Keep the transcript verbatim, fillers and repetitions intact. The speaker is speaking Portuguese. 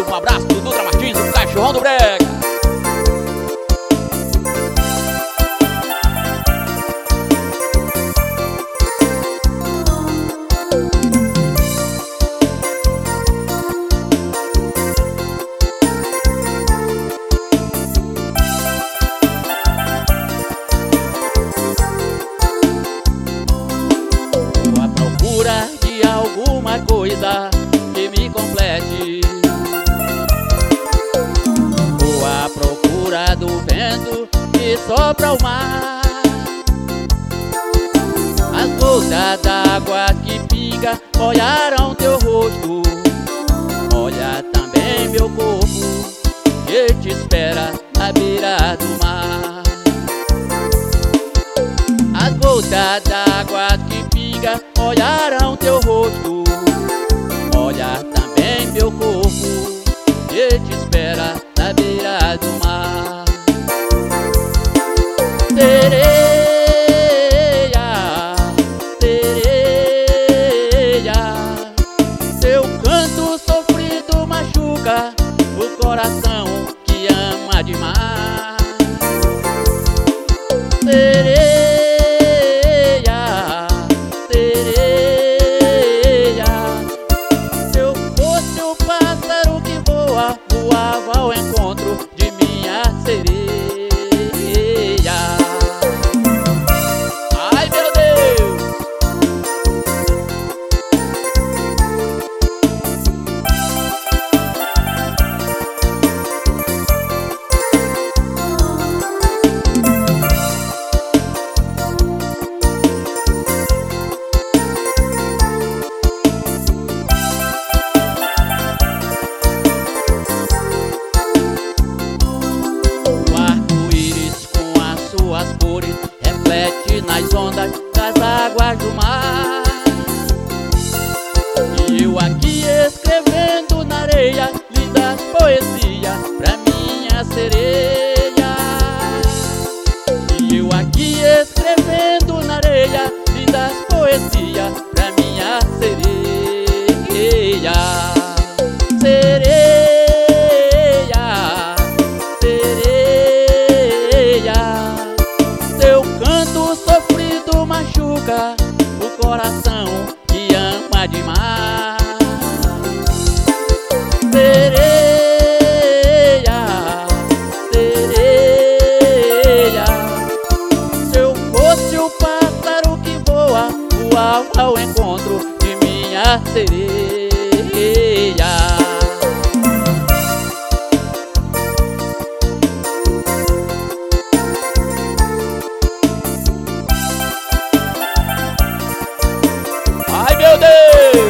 Brasil. Um abraço do Dutra Martins, o cachorrão do Brega. Tô à procura de alguma coisa que me complete. Tô à procura do vento que sopra o mar. As gotas d'água que pinga molharam teu rosto. Olha também meu corpo que te espera na beira do mar. As gotas d'água que pinga molharam teu rosto. Olha também meu corpo que te espera na beira do mar. Sereia, sereia, teu canto sofrido machuca o coração que ama demais. Sereia, voava ao encontro de minha sereia. Ai meu Deus! As cores reflete nas ondas das águas do mar. E eu aqui escrevendo na areia lindas poesias pra minha sereia. E eu aqui escrevendo na areia lindas poesias pra minha sereia. Sereia, machuca o coração que ama demais. Sereia, sereia, se eu fosse o pássaro que voa, voava ao encontro de minha sereia. Ai meu Deus!